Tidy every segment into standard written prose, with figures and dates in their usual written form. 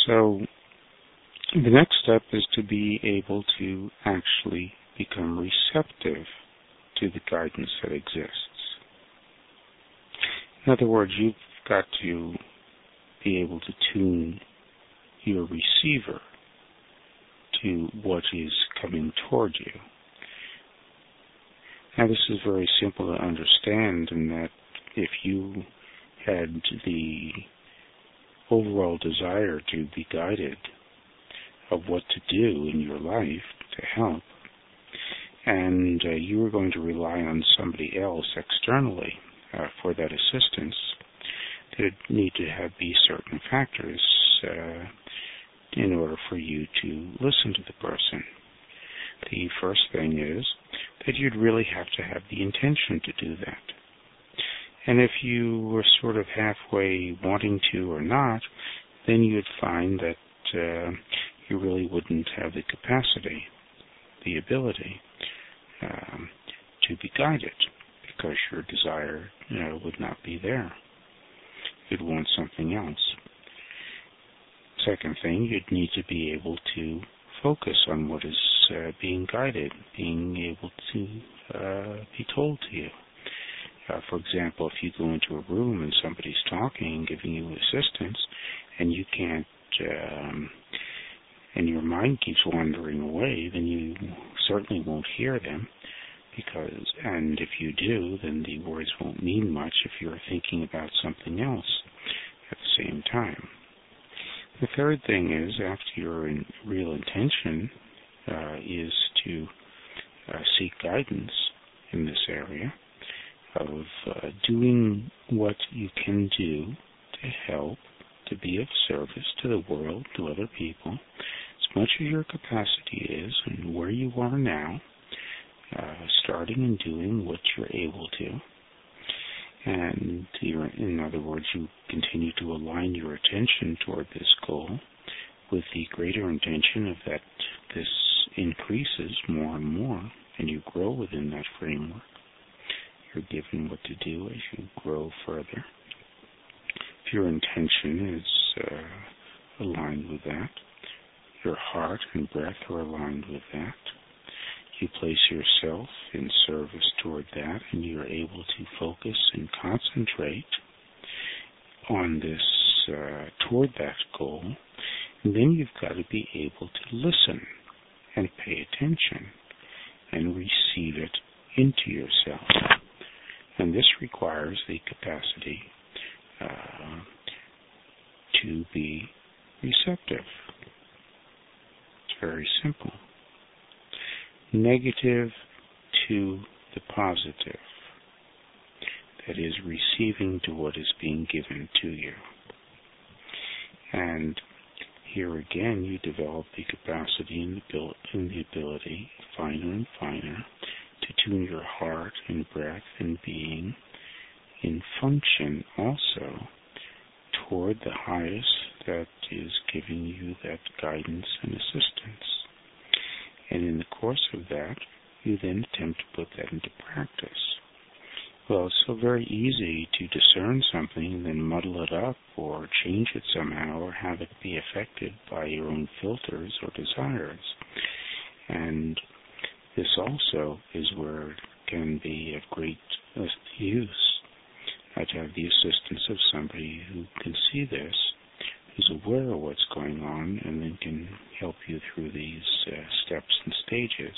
So the next step is to be able to actually become receptive to the guidance that exists. In other words, you've got to be able to tune your receiver to what is coming toward you. Now, this is very simple to understand in that if you had the overall desire to be guided of what to do in your life to help, and you were going to rely on somebody else externally for that assistance, there'd need to be certain factors in order for you to listen to the person. The first thing is that you'd really have to have the intention to do that. And if you were sort of halfway wanting to or not, then you'd find that you really wouldn't have the capacity, the ability to be guided, because your desire would not be there. You'd want something else. Second thing, you'd need to be able to focus on what is being guided, being able to be told to you. For example, if you go into a room and somebody's talking, giving you assistance, and you can't, and your mind keeps wandering away, then you certainly won't hear them. And if you do, then the words won't mean much if you're thinking about something else at the same time. The third thing is, after your real intention is to seek guidance in this area of doing what you can do to help, to be of service to the world, to other people, as much as your capacity is and where you are now, starting and doing what you're able to. And in other words, you continue to align your attention toward this goal with the greater intention of that this increases more and more, and you grow within that framework. You're given what to do as you grow further. If your intention is aligned with that, your heart and breath are aligned with that, you place yourself in service toward that, and you're able to focus and concentrate on this, toward that goal, and then you've got to be able to listen and pay attention and receive it into yourself. And this requires the capacity to be receptive. It's very simple. Negative to the positive. That is, receiving to what is being given to you. And here again, you develop the capacity and the ability, finer and finer, to tune your heart and breath and being in function also toward the highest that is giving you that guidance and assistance. And in the course of that, you then attempt to put that into practice. Well, it's so very easy to discern something and then muddle it up or change it somehow or have it be affected by your own filters or desires. And this also is where it can be of great use to have the assistance of somebody who can see this, who's aware of what's going on, and then can help you through these steps and stages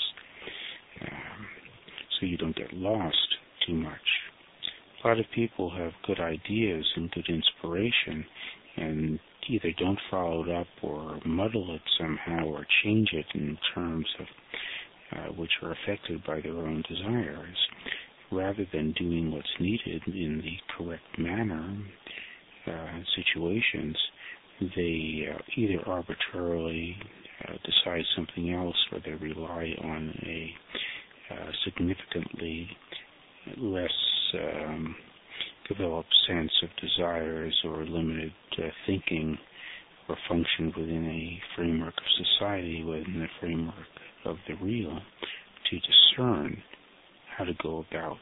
so you don't get lost too much. A lot of people have good ideas and good inspiration and either don't follow it up or muddle it somehow or change it in terms of which are affected by their own desires, rather than doing what's needed in the correct manner situations. They either arbitrarily decide something else, or they rely on a significantly less developed sense of desires or limited thinking or function within a framework of society, within the framework of the real, to discern how to go about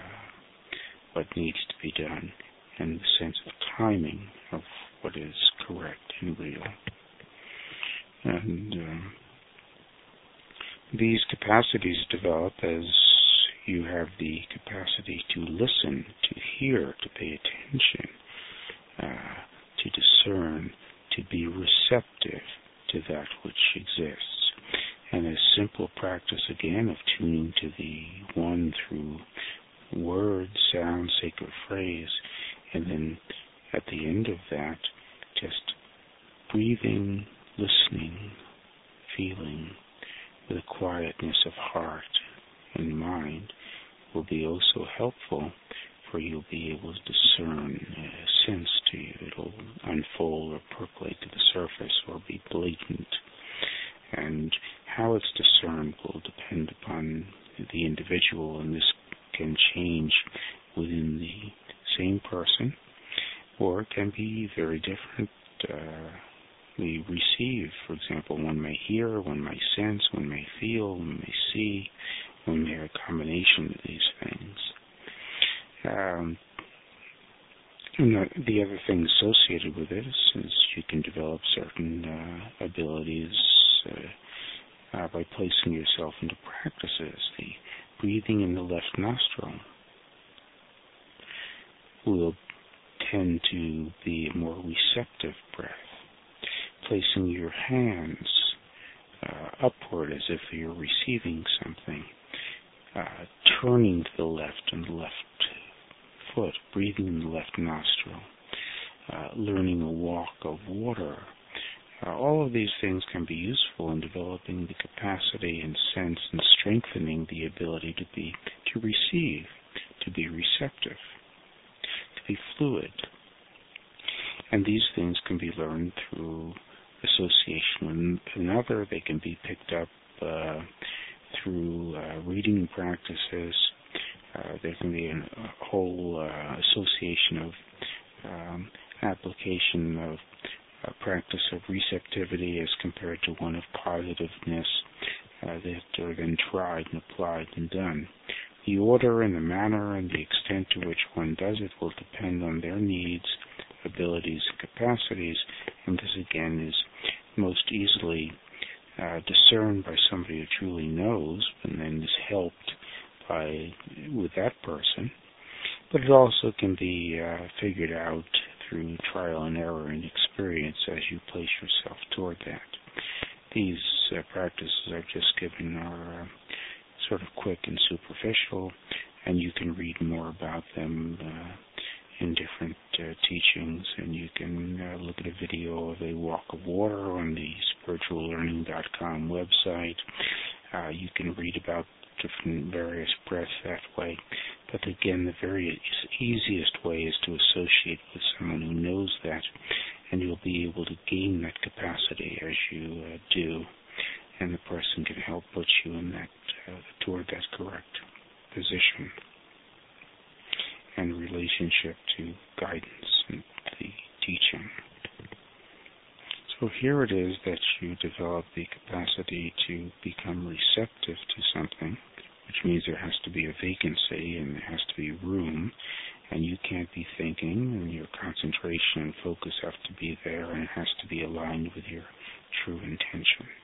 what needs to be done and the sense of timing of what is correct and real. And these capacities develop as you have the capacity to listen, to hear, to pay attention, to discern, to be receptive to that which exists. And a simple practice, again, of tuning to the one through word, sound, sacred phrase, and then at the end of that, just breathing, listening, feeling with a quietness of heart and mind will be also helpful, for you'll be able to discern sense to you. It'll unfold or percolate to the surface or be blatant. And how it's discerned will depend upon the individual, and this can change within the same person, or it can be very different. We receive, for example, one may hear, one may sense, one may feel, one may see, one may have a combination of these things. And the other thing associated with it is you can develop certain abilities by placing yourself into practices. The breathing in the left nostril will tend to be a more receptive breath. Placing your hands upward as if you're receiving something, turning to the left and the left foot, breathing in the left nostril, learning a walk of water. All of these things can be useful in developing the capacity and sense and strengthening the ability to receive, to be receptive, to be fluid. And these things can be learned through association with another. They can be picked up through reading practices. There can be a whole association of application of a practice of receptivity as compared to one of positiveness that are then tried and applied and done. The order and the manner and the extent to which one does it will depend on their needs, abilities, and capacities, and this again is most easily discerned by somebody who truly knows and then is helped with that person. But it also can be figured out through trial and error and experience as you place yourself toward that. These practices I've just given are sort of quick and superficial, and you can read more about them in different teachings, and you can look at a video of a walk of water on the spirituallearning.com website. You can read about different various breaths that way. But again, the very easiest way is to associate with someone who knows that, and you'll be able to gain that capacity as you do, and the person can help put you in that toward that correct position and relationship to guidance and the teaching. So here it is that you develop the capacity to become receptive to something, which means there has to be a vacancy and there has to be room, and you can't be thinking, and your concentration and focus have to be there, and it has to be aligned with your true intention.